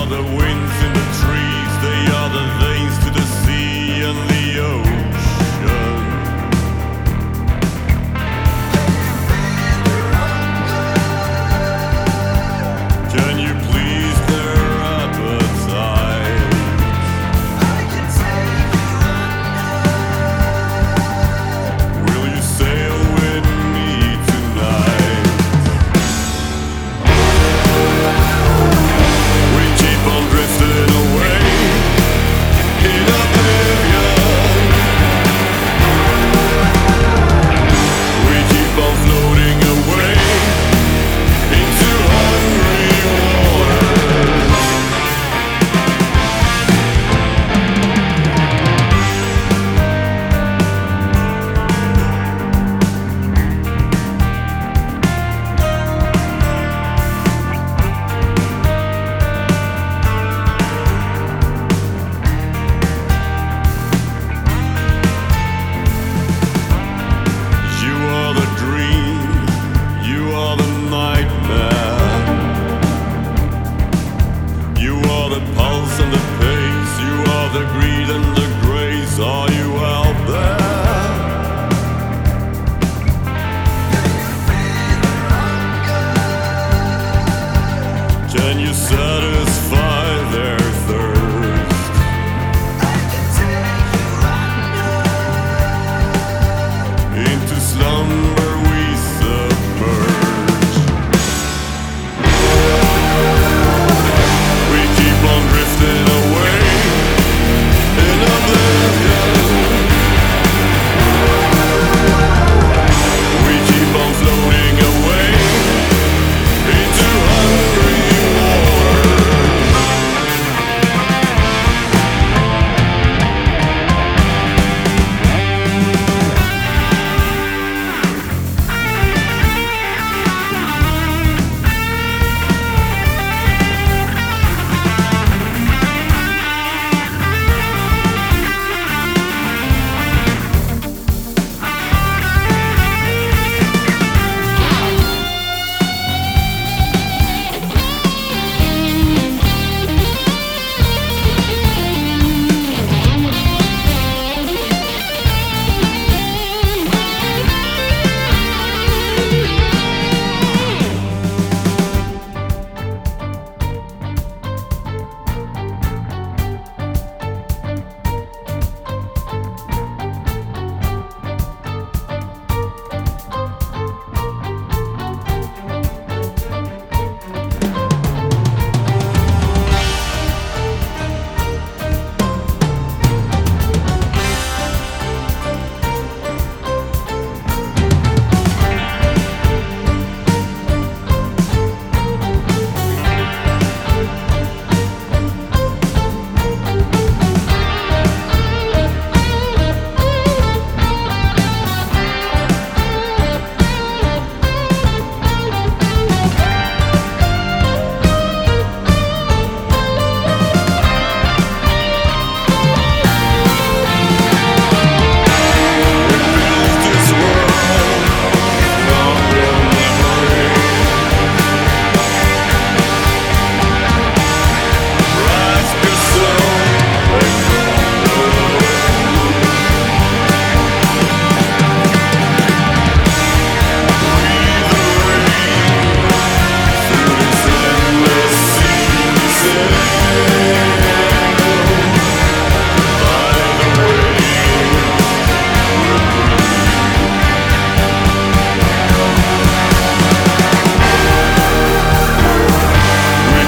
the winds in the trees, they are the veins to the sea and the ocean. Can you please their appetite? I can take you under. Will you sail with me tonight? We keep on drifting away in oblivion. We keep on floating away into hungry waters. You are the dream, you are the nightmare. You are the pulse and the pace, you are the greed and the grace. Are you out there? Can you satisfy?